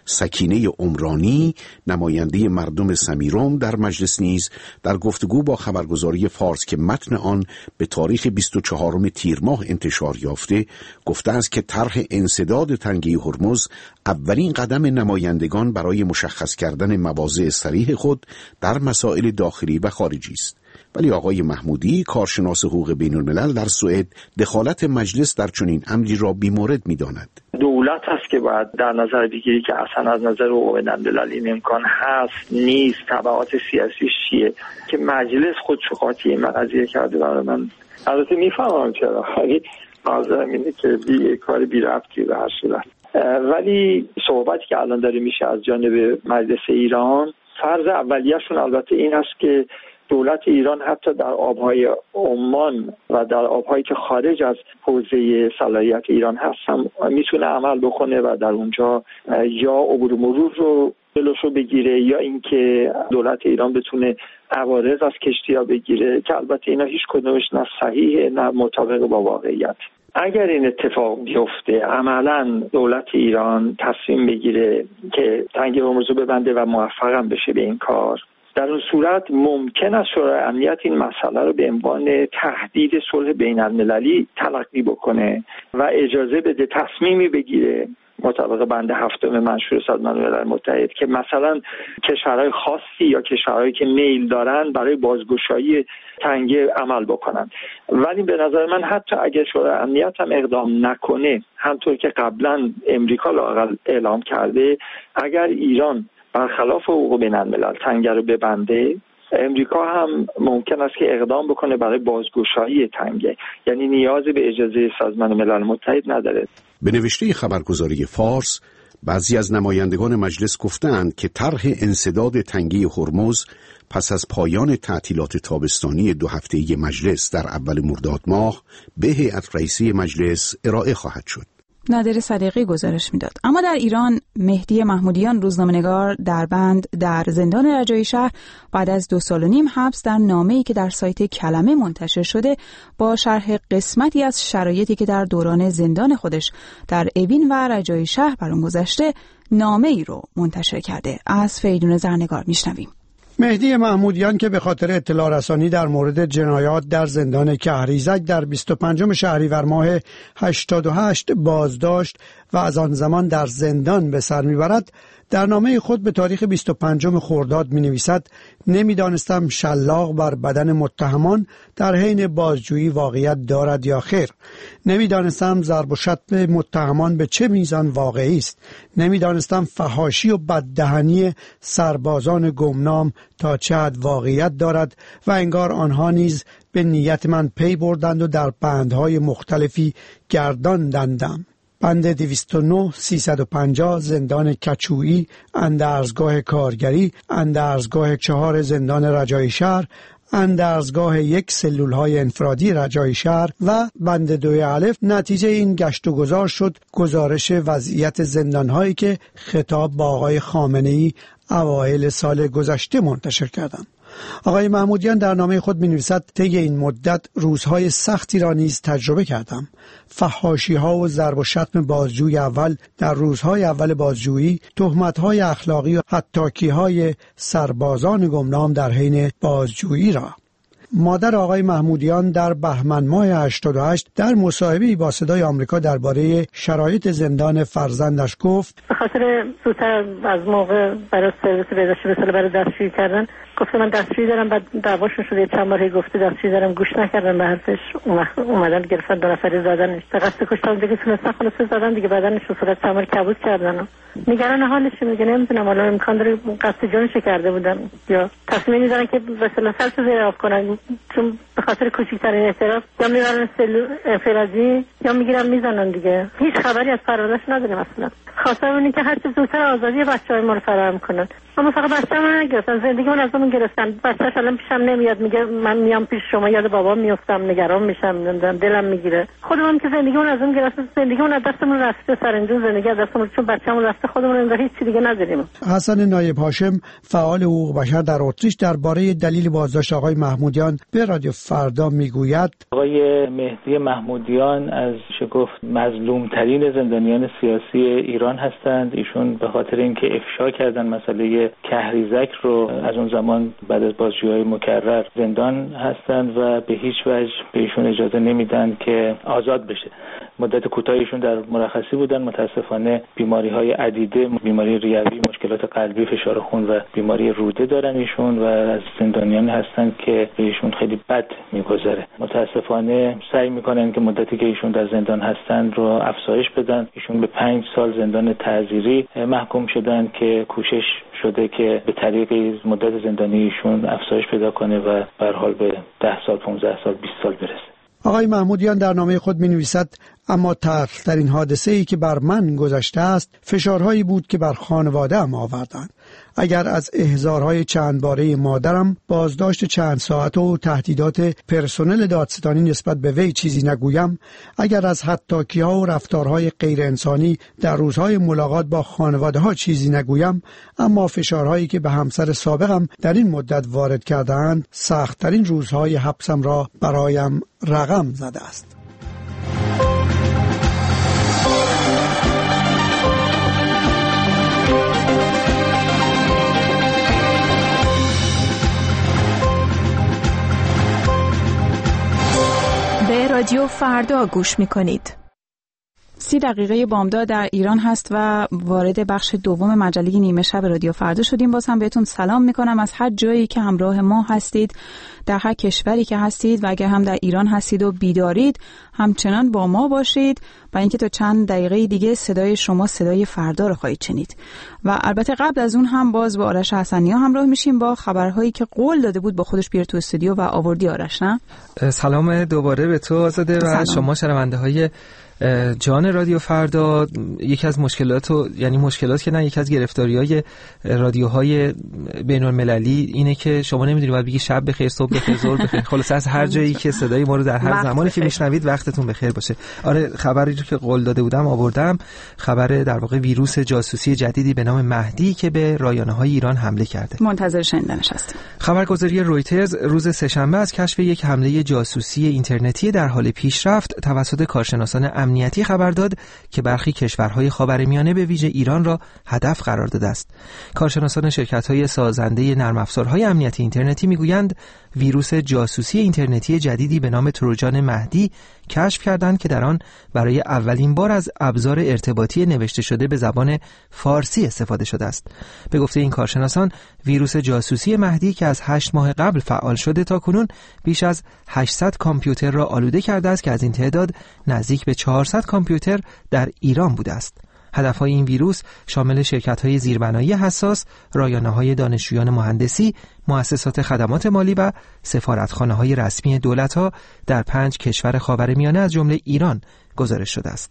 سکینه عمرانی نماینده مردم سمیرم در مجلس نیز در گفتگو با خبرگزاری فارس که متن آن به تاریخ بیست و چهارم تیر ماه انتشار یافته گفته است که طرح انسداد تنگه هرمز اولین قدم نمایندگان برای مشخص کردن مواضع صریح خود در مسائل داخلی و خارجی است. ولی آقای محمودی، کارشناس حقوق بین‌الملل در سوئد، دخالت مجلس در چنین امری را بی‌مورد می‌داند. دولت هست که باید در نظر بگیری که اصلا از نظر حقوق بین‌الملل این امکان هست نیست، تبعات سیاسیش چیه، که مجلس خودش قاطی این قضیه کرده. برای من البته میفهمم چرا، ولی منظورم اینه که بی کار بی ربطی به هر صورت. ولی صحبتی که الان داره میشه از جانب مجلس ایران، فرض اولیه‌شون البته این است که دولت ایران حتی در آبهای عمان و در آبهایی که خارج از حوزه صلاحیت ایران هست هم میتونه عمل بکنه و در اونجا یا عبور مرور رو جلوشو بگیره یا اینکه دولت ایران بتونه عوارض از کشتی‌ها بگیره، که البته اینا هیچ کدومش نه صحیحه نه مطابق با واقعیت. اگر این اتفاق بیفته عملاً دولت ایران تصمیم بگیره که تنگه هرمز رو ببنده و موفقم بشه به این کار، در اون صورت ممکن است شورای امنیت این مسئله رو به عنوان تهدید صلح بین المللی تلقی بکنه و اجازه بده تصمیمی بگیره مطابق بند هفتم منشور سازمان ملل متحد که مثلا کشورهای خاصی یا کشورهایی که میل دارن برای بازگشایی تنگه عمل بکنن. ولی به نظر من حتی اگر شورای امنیت هم اقدام نکنه، همطور که قبلا امریکا لااقل اعلام کرده، اگر ایران برخلاف حقوق بین الملل تنگه رو ببنده، امریکا هم ممکن است که اقدام بکنه برای بازگشایی تنگه، یعنی نیاز به اجازه سازمان ملل متحد نداره. به نوشته خبرگزاری فارس، بعضی از نمایندگان مجلس گفتند که طرح انسداد تنگه هرمز پس از پایان تعطیلات تابستانی دو هفته‌ای مجلس در اول مرداد ماه به هیئت رئیسه مجلس ارائه خواهد شد. نادر صدیقی گزارش میداد. اما در ایران مهدی محمودیان روزنامه‌نگار در بند در زندان رجایی شهر بعد از دو سال و نیم حبس در نامه‌ای که در سایت کلمه منتشر شده با شرح قسمتی از شرایطی که در دوران زندان خودش در اوین و رجایی شهر بر اون گذشته نامه‌ای رو منتشر کرده. از فریدون زرنگار میشنویم. مهدی محمودیان که به خاطر اطلاع رسانی در مورد جنایات در زندان کهریزک در بیست و پنجم شهریور ماه هشتاد و هشت بازداشت و از آن زمان در زندان به سر میبرد، در نامه خود به تاریخ بیست و پنجم خرداد می نویسد: نمیدانستم شلاق بر بدن متهمان در حین بازجویی واقعیت دارد یا خیر. نمیدانستم ضرب و شتم متهمان به چه میزان واقعی است. نمیدانستم فحاشی و بددهنی سربازان گمنام تا چه حد واقعیت دارد و انگار آنها نیز به نیت من پی بردند و در بندهای مختلفی گرداندندم. بند دویست و نه سیصد و پنجاه زندان کچویی، اندرزگاه کارگری، اندرزگاه چهار زندان رجایی شهر، اندرزگاه یک سلولهای انفرادی رجایی شهر و بند دوی الف. نتیجه این گشت و گذار شد گزارش وضعیت زندانهایی که خطاب با آقای خامنه‌ای اوایل سال گذشته منتشر کردند. آقای محمودیان در نامه خود می‌نویسد: طی این مدت روزهای سختی را نیز تجربه کردم. فحاشی‌ها و ضرب و شتم بازجوی اول در روزهای اول بازجویی، تهمت‌های اخلاقی و حطاکی‌های سربازان گمنام در حین بازجویی را. مادر آقای محمودیان در بهمن ماه هشتاد و هشت در مصاحبه‌ای با صدای آمریکا درباره شرایط زندان فرزندش گفت: به خاطر زودتر از موقع برای سرویس بهداشتی به برای دستشویی کردن، گفته من دستشویی دارم، بعد دعواشون شده چند باری گفته دستشویی دارم، گوش نکردن به حرفش، اومدن گرفتن دو نفری زدنش، به قصد کشتن دیگه تونستن خلاص زدن دیگه، بدنش رو صورت چند بار کبود کردن. نگران حالش میگه، نمیدونم حالا امکان داره قصد جونش کرده بودن یا تصمیم می‌گیرن که به اصطلاح سرش زیر آب کنن، چون به خاطر کوچکترین اعتراف یا میبرن سلول انفرادی یا میگیرن میزنن دیگه. هیچ خبری از فرارش نداریم اصلا. خواستم اینه که هر چه زودتر آزادی بچه‌های ما رو فراهم کنن. اما فقط بچه‌مو نگرفتن، زندگیمون از اون گرفتن. بچه‌ش الان پیشم نمیاد، میگه من میام پیش شما یاد بابام میافتم، نگران میشم، نمیدونم دلم میگیره. خودمون که زندگیمون از اون گرفته، زندگیمون از دستمون رفته، سرانجام زندگی از دستمون، چون بچه‌مون رفته، خودمون انگار هیچ چیزی دیگه نداریم. حسن نایب هاشم فعال حقوق بشر در اتریش درباره دلیل بازداشت آقای محمودیان به رادیو فردا میگوید: آقای مهدی محمودیان از شگفت مظلوم ترین زندانیان سیاسی ایران هستند. ایشون به خاطر اینکه افشا کردن مسئله کهریزک رو، از اون زمان بعد از بازجویی‌های مکرر زندان هستند و به هیچ وجه به ایشون اجازه نمیدن که آزاد بشه. مدت کوتاهیشون در مرخصی بودن، متاسفانه بیماری‌های عدیده، بیماری ریوی، مشکلات قلبی، فشار خون و بیماری روده دارن ایشون و از زندانیان هستند که به ایشون خیلی بد میگذره. متاسفانه سعی میکنن که مدتی که ایشون در زندان هستند رو افزایش بدن. ایشون به پنج سال زندان تعزیری محکوم شدن که کوشش شده که به طریق مدت زندانی ایشون افزایش پیدا کنه و به هر حال به ده سال، پانزده سال، بیست سال برسه. آقای محمودیان در نامه خود می نویسد اما تلخ‌ترین حادثه‌ای که بر من گذشته است فشارهایی بود که بر خانواده‌ام آوردند. اگر از احضارهای چند باره مادرم، بازداشت چند ساعت و تهدیدات پرسنل دادستانی نسبت به وی چیزی نگویم، اگر از حداکی‌ها و رفتارهای غیر انسانی در روزهای ملاقات با خانواده‌ها چیزی نگویم، اما فشارهایی که به همسر سابقم در این مدت وارد کرده‌اند سخت‌ترین روزهای حبسم را برایم رقم زده است. به رادیو فردا گوش می‌کنید. سی دقیقه بامداد در ایران هست و وارد بخش دوم مجله نیمه شب رادیو فردا شدیم. باز هم بهتون سلام میکنم از هر جایی که همراه ما هستید، در هر کشوری که هستید و اگر هم در ایران هستید و بیدارید همچنان با ما باشید و اینکه تا چند دقیقه دیگه صدای شما صدای فردا رو خواهید شنید. و البته قبل از اون هم باز با آرش حسنی‌ها همراه میشیم با خبرهایی که قول داده بود با خودش بیاره تو استودیو و آوردی. آرش نه؟ سلام دوباره به تو آزاده و شما شنونده های جان رادیو فردا. یکی از مشکلات و یعنی مشکلات که نه یکی از گرفتاری‌های رادیوهای بین‌المللی اینه که شما نمیدونید باید بگی شب بخیر، صبح بخیر، ظهر بخیر. خلاص از هر جایی که صدای ما رو در هر زمانی که میشنوید وقتتون بخیر باشه. آره، خبری رو که قول داده بودم آوردم. خبر در واقع ویروس جاسوسی جدیدی به نام مهدی که به رایانه‌های ایران حمله کرده. منتظر شنیدنش هستیم. خبرگزاری رویترز روز سه‌شنبه از کشف یک حمله جاسوسی اینترنتی در حال پیشرفت توسط کارشناسان امنیتی خبر داد که برخی کشورهای خاورمیانه به ویژه ایران را هدف قرار داده است. کارشناسان شرکت‌های سازنده نرم افزارهای امنیتی اینترنتی میگویند ویروس جاسوسی اینترنتی جدیدی به نام تروجان مهدی کشف کردند که در آن برای اولین بار از ابزار ارتباطی نوشته شده به زبان فارسی استفاده شده است. به گفته این کارشناسان ویروس جاسوسی مهدی که از هشت ماه قبل فعال شده تا کنون بیش از هشتصد کامپیوتر را آلوده کرده است که از این تعداد نزدیک به چهارصد کامپیوتر در ایران بوده است. هدفهای این ویروس شامل شرکت‌های زیربنایی حساس، رایانه‌های دانشجویان مهندسی، مؤسسات خدمات مالی و سفارتخانه‌های رسمی دولت‌ها در پنج کشور خاورمیانه از جمله ایران گزارش شده است.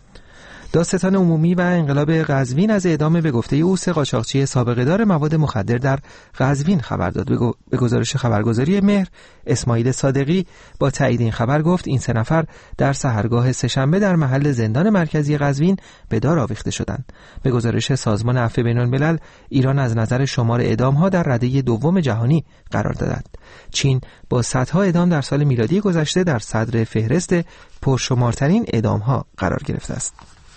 دادستان عمومی و انقلاب قزوین از اعدام به گفته او سه قاچاقچی سابقه دار مواد مخدر در قزوین خبر داد. به گزارش خبرگزاری مهر، اسماعیل صادقی با تایید این خبر گفت این سه نفر در سحرگاه سه‌شنبه در محل زندان مرکزی قزوین به دار آویخته شدند. به گزارش سازمان عفو بین‌الملل، ایران از نظر شمار اعدام‌ها در رده دوم جهانی قرار دارد. چین با صدها اعدام در سال میلادی گذشته در صدر فهرست پرشمارترین اعدام‌ها قرار گرفته است.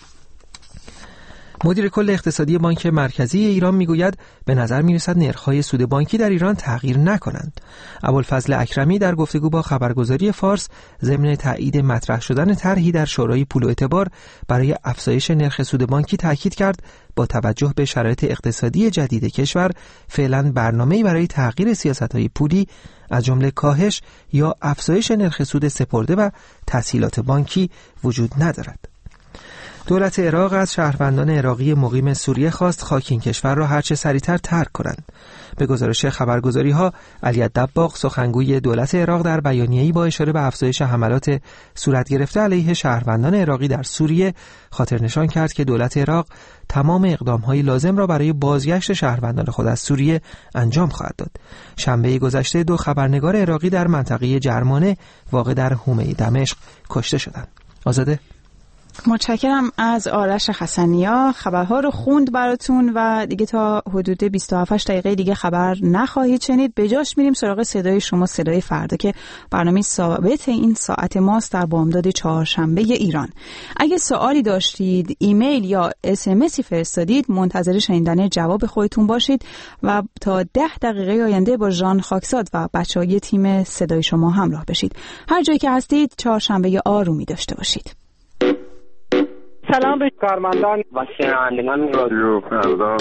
مدیر کل اقتصادی بانک مرکزی ایران میگوید به نظر میرسد نرخ‌های سود بانکی در ایران تغییر نکنند. ابوالفضل اکرمی در گفتگو با خبرگزاری فارس ضمن تایید مطرح شدن طرحی در شورای پول و اعتبار برای افزایش نرخ سود بانکی تاکید کرد با توجه به شرایط اقتصادی جدید کشور فعلا برنامه‌ای برای تغییر سیاست‌های پولی از جمله کاهش یا افزایش نرخ سود سپرده و تسهیلات بانکی وجود ندارد. دولت عراق از شهروندان عراقی مقیم سوریه خواست خاک این کشور را هرچه سریعتر ترک کنند. به گزارش خبرگزاری‌ها، علی دباغ سخنگوی دولت عراق در بیانیه‌ای با اشاره به افزایش حملات صورت گرفته علیه شهروندان عراقی در سوریه خاطر نشان کرد که دولت عراق تمام اقدام‌های لازم را برای بازگشت شهروندان خود از سوریه انجام خواهد داد. شنبه گذشته دو خبرنگار عراقی در منطقه جرمانه واقع در حومه دمشق کشته شدند. آزاده، متشکرم از آرش حسنی‌ها. خبرها رو خوند براتون و دیگه تا حدود بیست و هفت دقیقه دیگه خبر نخواهید شنید. به جاش میریم سراغ صدای شما صدای فردا که برنامه ثابت این ساعت ماست در بامداد چهارشنبه ایران. اگه سوالی داشتید، ایمیل یا اس ام اسی فرستادید، منتظر شنیدن جواب خودتون باشید و تا ده دقیقه آینده با ژان خاکساد و بچه‌های تیم صدای شما همراه بشید. هر جایی که هستید چهارشنبه آرومی داشته باشید. سلام به کارمندان و شنوندگان رادیو فردا.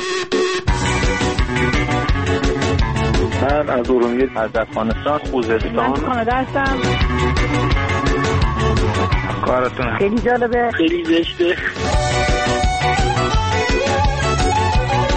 من از ارومیه، از افغانستان، خوزستان. من کانادا هستم. کارتون خیلی جالبه. خیلی زشته.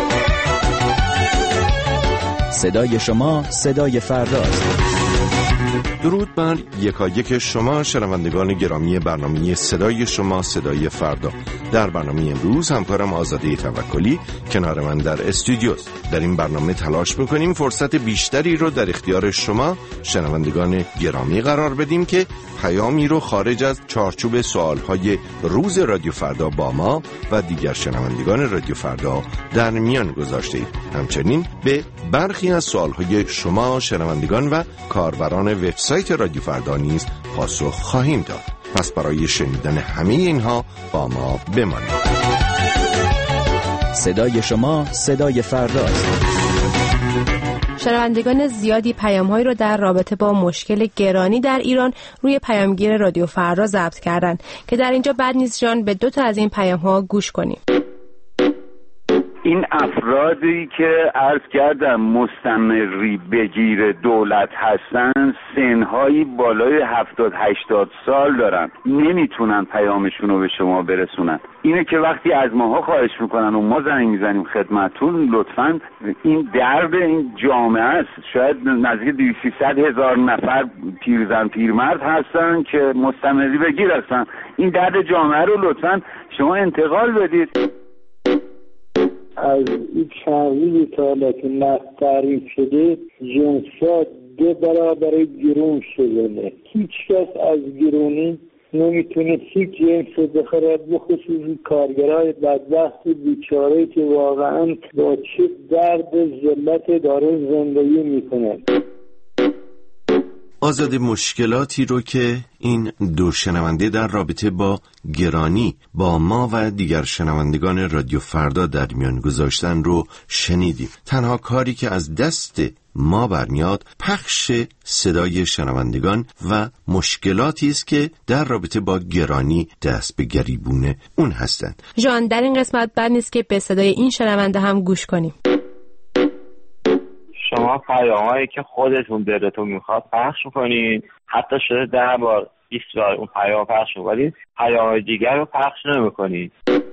صدای شما صدای فرداست. درود بر یکایک شما شنوندگان گرامی برنامه صدای شما صدای فردا. در برنامه امروز همکارم آزاده توکلی کنار من در استودیوست. در این برنامه تلاش میکنیم فرصت بیشتری رو در اختیار شما شنوندگان گرامی قرار بدیم که پیامی رو خارج از چارچوب سوالهای روز رادیو فردا با ما و دیگر شنوندگان رادیو فردا در میان گذاشته اید. همچنین به برخی از سوالهای شما شنوندگان و کاربران وبسایت رادیو فردا نیز پاسخ خواهیم داد. پس برای شنیدن همه اینها با ما بمانید. صدای شما صدای فرداست. شنوندگان زیادی پیام‌هایی رو در رابطه با مشکل گرانی در ایران روی پیامگیر رادیو فردا ضبط کردن که در اینجا بد نیست جان به دو تا از این پیام‌ها گوش کنیم. این افرادی که عرض کردم مستمری بگیر دولت هستن سنهایی بالای هفتاد هشتاد سال دارن، نمیتونن پیامشون رو به شما برسونن. اینه که وقتی از ماها خواهش میکنن و ما زنگ میزنیم خدمتتون، لطفاً این درد این جامعه است. شاید نزدیک دویست سیصد هزار نفر پیرزن پیرمرد هستن که مستمری بگیر هستن. این درد جامعه رو لطفاً شما انتقال بدید. از این چند تا حالا که نفت تعریف شده جنسات دو برابر گرون شده. هیچ کس از گرونی نمیتونه هیچ جنس رو بخرد، بخصوص کارگرای بدبخت بیچاره که واقعا با چه درد ذلت داره زندگی میکنه. آزاد، مشکلاتی رو که این دو شنونده در رابطه با گرانی با ما و دیگر شنوندگان رادیو فردا در میان گذاشتن رو شنیدیم. تنها کاری که از دست ما برمیاد پخش صدای شنوندگان و مشکلاتی است که در رابطه با گرانی دست به گریبون اون هستند. جان، در این قسمت بد نیست که به صدای این شنونده هم گوش کنیم. شما پیامایی که خودتون دلتون میخواد پخش میکنین، حتی شده ده بار بیست بار اون پیام پخش میکنین، پیامای دیگر رو پخش نمیکنین.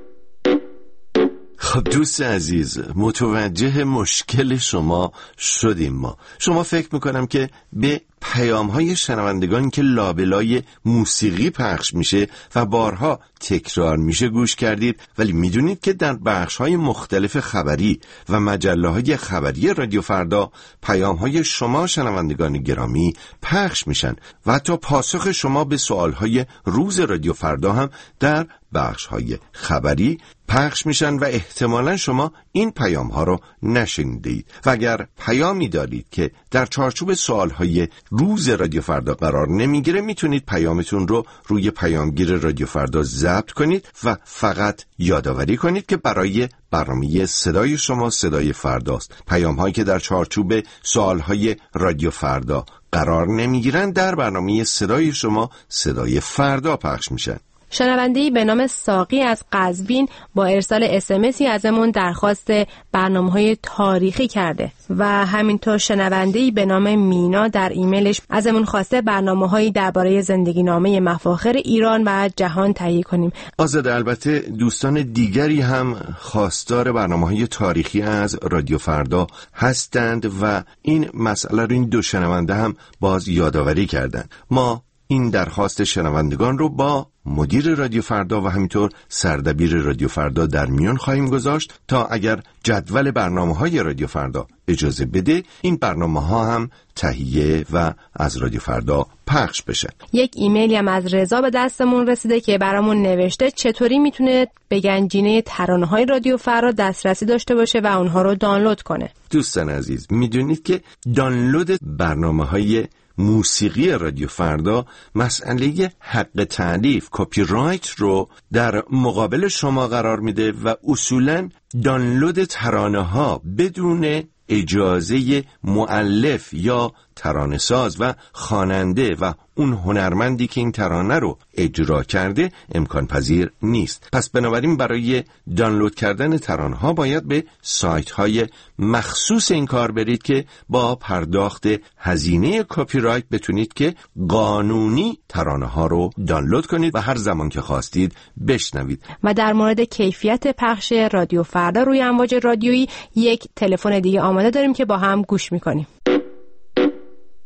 خب دوست عزیز، متوجه مشکل شما شدیم. ما شما فکر میکنم که به پیام‌های شنوندگان که لابلای موسیقی پخش میشه و بارها تکرار میشه گوش کردید، ولی میدونید که در بخش‌های مختلف خبری و مجله‌های خبری رادیو فردا پیام‌های شما شنوندگان گرامی پخش میشن و حتی پاسخ شما به سوال‌های روز رادیو فردا هم در بخش‌های خبری پخش میشن و احتمالاً شما این پیام‌ها رو نشنیدید. و اگر پیامی دارید که در چارچوب سوال‌های روز رادیو فردا قرار نمیگیره، میتونید پیامتون رو روی پیامگیر رادیو فردا ضبط کنید و فقط یادآوری کنید که برای برنامه صدای شما صدای فرداست. پیام‌هایی که در چارچوب سوال‌های رادیو فردا قرار نمیگیرن در برنامه صدای شما صدای فردا پخش میشن. شنونده‌ای به نام ساقی از قزوین با ارسال اس ام اسی ازمون درخواست برنامه‌های تاریخی کرده و همینطور شنونده‌ای به نام مینا در ایمیلش ازمون خواسته برنامه‌هایی درباره زندگی نامه مفاخر ایران و جهان تهیه کنیم. آزاده، البته دوستان دیگری هم خواستار برنامه‌های تاریخی از رادیو فردا هستند و این مسئله رو این دو شنونده هم باز یادآوری کردند. ما این درخواست شنوندگان رو با مدیر رادیو فردا و همینطور سردبیر رادیو فردا در میان خواهیم گذاشت تا اگر جدول برنامه‌های رادیو فردا اجازه بده این برنامه‌ها هم تهیه و از رادیو فردا پخش بشن. یک ایمیلی هم از رضا به دستمون رسیده که برامون نوشته چطوری میتونه به گنجینه ترانه‌های رادیو فردا دسترسی داشته باشه و اونها رو دانلود کنه. دوستان عزیز، میدونید که دانلود برنامه‌های موسیقی رادیو فردا مسئله حق تألیف کپی رایت رو در مقابل شما قرار میده و اصولاً دانلود ترانه ها بدون اجازه مؤلف یا ترانه‌ساز و خواننده و اون هنرمندی که این ترانه رو اجرا کرده امکان پذیر نیست. پس بنابراین برای دانلود کردن ترانه ها باید به سایت های مخصوص این کار برید که با پرداخت هزینه کپی رایت بتونید که قانونی ترانه ها رو دانلود کنید و هر زمان که خواستید بشنوید. و در مورد کیفیت پخش رادیو فردا روی امواج رادیویی یک تلفن دیگه آماده داریم که با هم گوش میکنیم.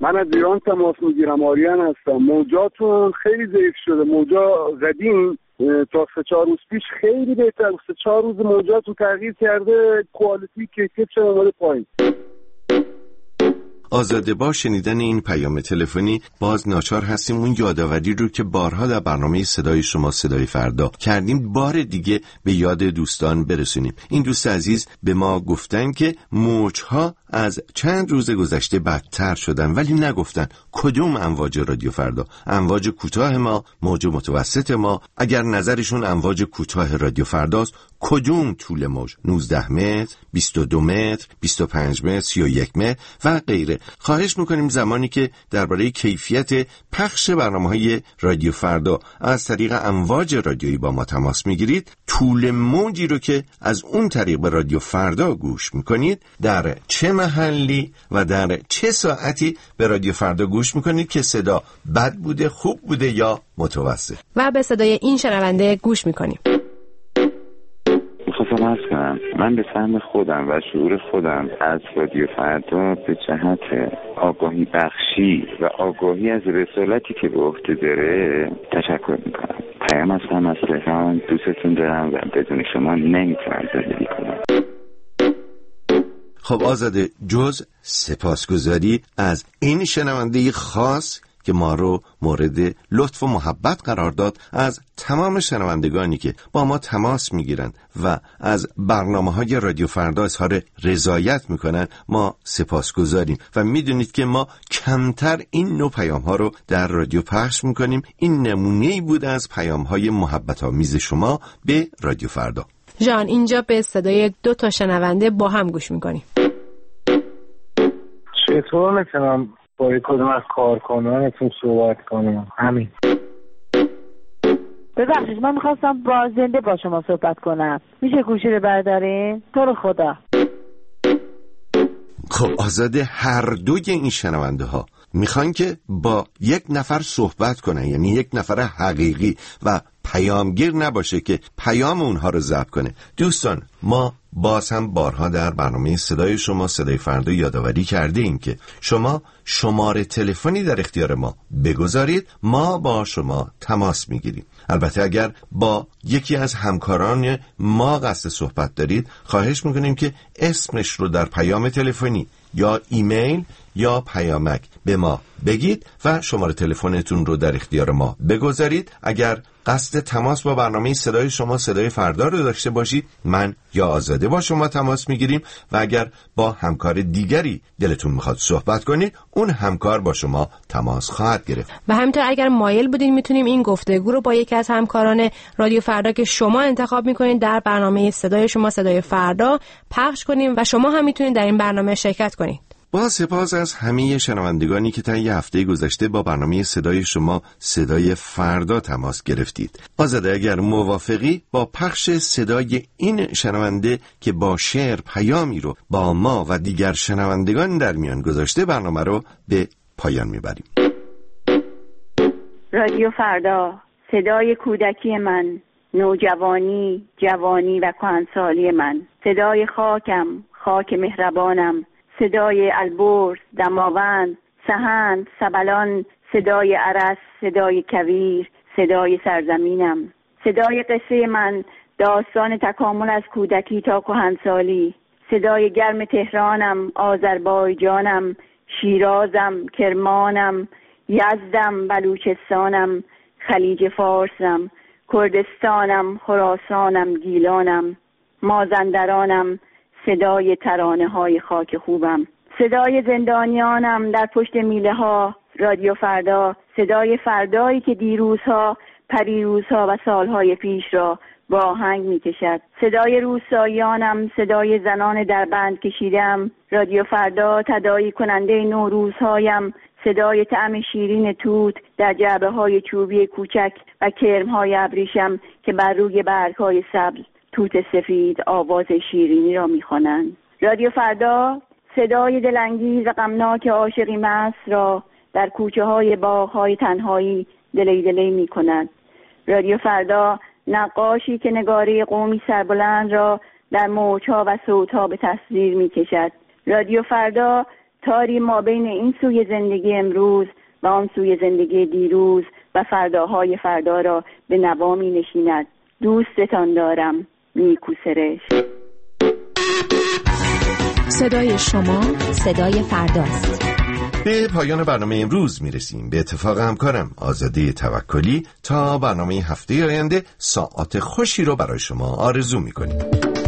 من از ایران تماس میگیرم، آریان هستم. موجاتون خیلی ضعیف شده. موجا قدیم تا سه چهار روز پیش خیلی بهتر، سه چهار روز موجاتون تغییر کرده، کوالیتی کیفیت چه اومده پایین. آزاده، با شنیدن این پیام تلفنی باز ناچار هستیم اون یادآوری رو که بارها در برنامه صدای شما صدای فردا کردیم بار دیگه به یاد دوستان برسونیم. این دوست عزیز به ما گفتن که موجها از چند روز گذشته بدتر شدن، ولی نگفتن کدوم امواج رادیو فردا. امواج کوتاه ما، موج متوسط ما. اگر نظرشون امواج کوتاه رادیو فرداست، کدوم طول موج؟ نوزده متر، بیست و دو متر، بیست و پنج متر، سی و یک متر و غیره. خواهش میکنیم زمانی که درباره کیفیت پخش برنامه‌های رادیو فردا از طریق امواج رادیویی با ما تماس میگیرید، طول موجی رو که از اون طریق به رادیو فردا گوش میکنید در چه محلی و در چه ساعتی به رادیو فردا گوش میکنید که صدا بد بوده، خوب بوده یا متوسط، و به صدای این شنونده گوش میکنیم. میخواستم عرض کنم من به فهم خودم و شعور خودم از رادیو فردا به جهت آگاهی بخشی و آگاهی از رسالتی که به عهده داره تشکر میکنم. پیام هستم از تهران، دوستتون دارم و بدون شما نمیتونم زندگی کنم. خب آزاده، جز سپاسگزاری از این شنونده خاص که ما رو مورد لطف و محبت قرار داد، از تمام شنوندگانی که با ما تماس میگیرن و از برنامه‌های رادیو فردا اظهار رضایت میکنن، ما سپاسگزاریم و میدونید که ما کمتر این نوع پیام‌ها رو در رادیو پخش میکنیم. این نمونه‌ای بود از پیام‌های محبت‌آمیز شما به رادیو فردا. جان، اینجا به صدای دو تا شنونده با هم گوش میکنیم. چطور میتونم با یک کدوم از کارکنانتون صحبت کنم؟ همین. ببخشید من میخواستم با زنده با شما صحبت کنم، میشه گوشی رو بردارین؟ تو رو خدا. خب آزاده، هر دوی این شنونده ها میخوان که با یک نفر صحبت کنن، یعنی یک نفر حقیقی و پیامگیر نباشه که پیام اونها رو ضبط کنه. دوستان، ما باز هم بارها در برنامه صدای شما صدای فردا یادآوری کرده ایم که شما شماره تلفنی در اختیار ما بگذارید، ما با شما تماس میگیریم. البته اگر با یکی از همکاران ما قصد صحبت دارید، خواهش میکنیم که اسمش رو در پیام تلفنی یا ایمیل یا پیامک به ما بگید و شماره تلفنتون رو در اختیار ما بگذارید. اگر قصد تماس با برنامه صدای شما صدای فردا رو داشته باشید، من یا آزاده با شما تماس میگیریم و اگر با همکار دیگری دلتون میخواد صحبت کنید، اون همکار با شما تماس خواهد گرفت. و همینطور اگر مایل بودین میتونیم این گفتگو رو با یکی از همکاران رادیو فردا که شما انتخاب میکنید در برنامه صدای شما صدای فردا پخش کنیم و شما هم میتونید در این برنامه شرکت کنید. با سپاس از همه شنوندگانی که طی هفته گذشته با برنامه صدای شما صدای فردا تماس گرفتید. آزاده، اگر موافقی با پخش صدای این شنونده که با شعر پیامی رو با ما و دیگر شنوندگان در میان گذاشته، برنامه رو به پایان میبریم. رادیو فردا، صدای کودکی من، نوجوانی، جوانی و کهنسالی من، صدای خاکم، خاک مهربانم، صدای البرز، دماوند، سهند، سبلان، صدای عرس، صدای کویر، صدای سرزمینم، صدای قصه من، داستان تکامل از کودکی تا کهنسالی، صدای گرم تهرانم، آذربایجانم، شیرازم، کرمانم، یزدم، بلوچستانم، خلیج فارسم، کردستانم، خراسانم، گیلانم، مازندرانم، صدای ترانه های خاک خوبم، صدای زندانیانم در پشت میله ها، رادیو فردا، صدای فردایی که دیروزها، پریروزها و سالهای پیش را با آهنگ می کشد، صدای روستاییانم، صدای زنان در بند کشیدم، رادیو فردا تداعی کننده نوروزهایم، صدای طعم شیرین توت در جعبه های چوبی کوچک و کرم های ابریشم که بر روی برگ های سبز توت سفید آواز شیرینی را می‌خوانند. رادیو فردا صدای دلانگیز و غمناک عاشقی مست را در کوچه های باغ های تنهایی دلی دلی می‌کند. رادیو فردا نقاشی که نگاره قومی سربلند را در موج‌ها و صوت‌ها به تصویر می‌کشد. رادیو فردا تاری ما بین این سوی زندگی امروز و آن سوی زندگی دیروز و فرداهای فردا را به نوا می نشیند. دوستتان دارم. نیکو سرشت. صدای شما صدای فرداست. به پایان برنامه امروز میرسیم. به اتفاق همکارم آزاده توکلی تا برنامه هفته آینده ساعات خوشی رو برای شما آرزو میکنیم.